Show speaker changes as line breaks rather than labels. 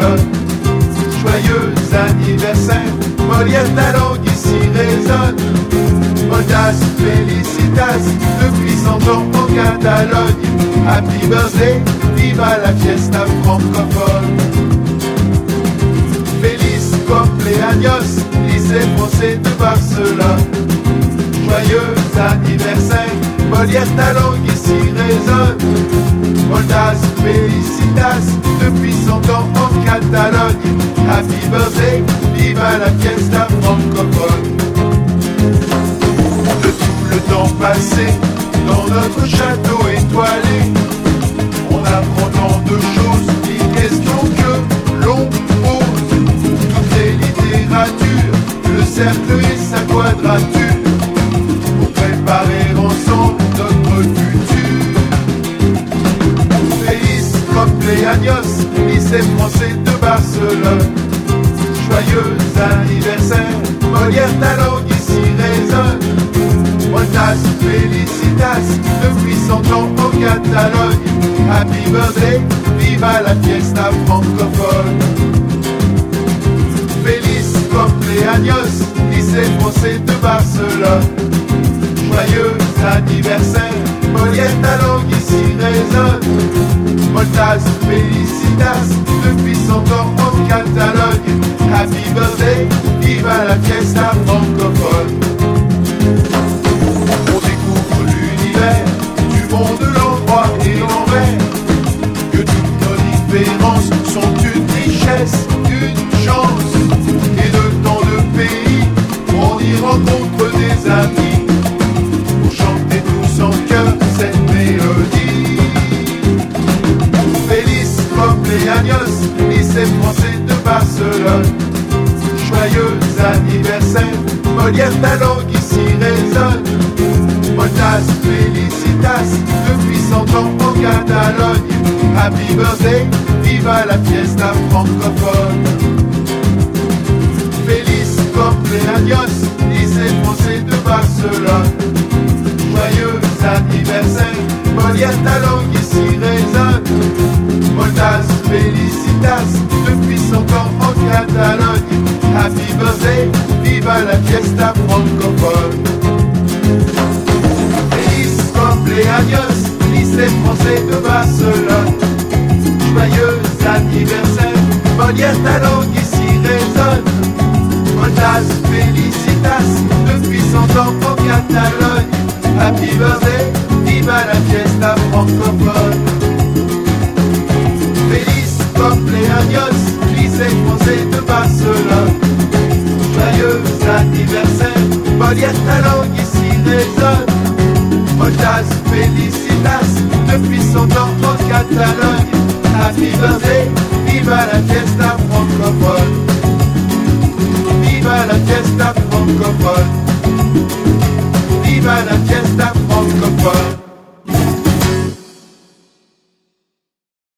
Barcelone. Joyeux anniversaire, Molière ta langue ici résonne. Moldas, felicitas, depuis 100 ans en Catalogne. Happy birthday, viva la fiesta francophone. Feliz cumpleaños, lycée français de Barcelone. Joyeux anniversaire, Molière ta langue ici résonne. Moldas, felicitas, depuis 100 ans en Catalogne. Happy birthday, viva la fiesta francophone. De tout le temps passé, dans notre château étoilé, on apprend tant de choses, les questions que l'on pose. Toutes les littératures, le cercle et sa quadrature, pour préparer ensemble notre futur. Feliz cumpleaños, lycée français de Barcelone. Joyeux anniversaire, Molière ta langue ici résonne. Moldas, felicitas, depuis 100 ans en Catalogne. Happy birthday, viva la fiesta francophone. Feliz cumpleaños, lycée français de Barcelone. Joyeux anniversaire, Molière ta langue ici résonne. Moldas, felicitas, depuis 100 ans en Catalogne. Happy birthday, viva la fiesta francophone. On découvre l'univers, du monde, l'endroit et l'envers. Que toutes nos différences sont une richesse, une chance. Et de tant de pays, on y rencontre des amis. Pour chanter tous en chœur cette mélodie. Feliz cumpleaños, lycée français de Barcelone. Joyeux anniversaire, Molière ta langue ici résonne. Moldas, felicitas, depuis 100 ans en Catalogne. Happy birthday, viva la fiesta francophone. Feliz cumpleaños, lycée français de Barcelone. Joyeux anniversaire, Molière ta langue ici résonne. Moldas, felicitas, depuis 100 ans en Catalogne. Happy birthday, viva la fiesta francophone. Feliz cumpleaños, lycée français de Barcelone. Joyeux anniversaire, Molière ta langue ici résonne. Moldas, felicitas, depuis 100 ans en Catalogne. Happy birthday, viva la fiesta francophone. Feliz cumpleaños, lycée français de Barcelone. Joyeux anniversaire, Molière ta langue ici résonne. Moldas, felicitas, depuis 100 ans en Catalogne. Happy birthday, viva la fiesta francophone.